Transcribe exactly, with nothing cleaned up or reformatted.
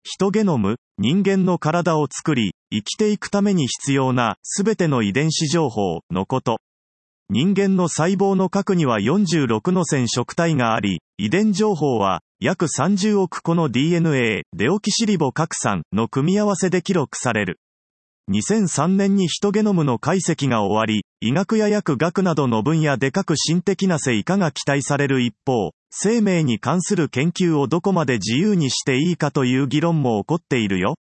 ヒトゲノム、人間の体を作り、生きていくために必要なすべての遺伝子情報のこと。人間の細胞の核にはよんじゅうろくの染色体があり、遺伝情報は約さんじゅうおくこの ディーエヌエー、デオキシリボ核酸の組み合わせで記録される。にせんさんねんにヒトゲノムの解析が終わり、医学や薬学などの分野で各新的な成果が期待される一方、生命に関する研究をどこまで自由にしていいかという議論も起こっているよ。